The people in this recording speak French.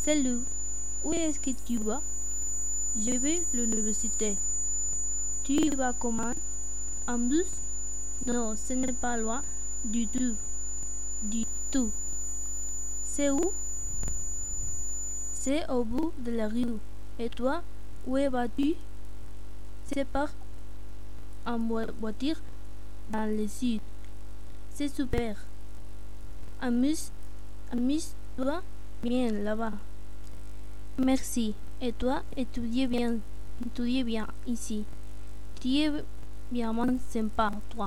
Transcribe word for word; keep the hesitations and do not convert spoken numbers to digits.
Salut, où est-ce que tu vas? Je vais à l'université. Tu y vas comment? En bus? Non, ce n'est pas loin du tout. Du tout. C'est où? C'est au bout de la rue. Et toi, où vas-tu? C'est par en voiture dans le sud. C'est super. Amuse, amuse-toi bien là-bas. Merci. Et toi, étudiez bien, étudiez bien ici. Tu es bien sympa, toi.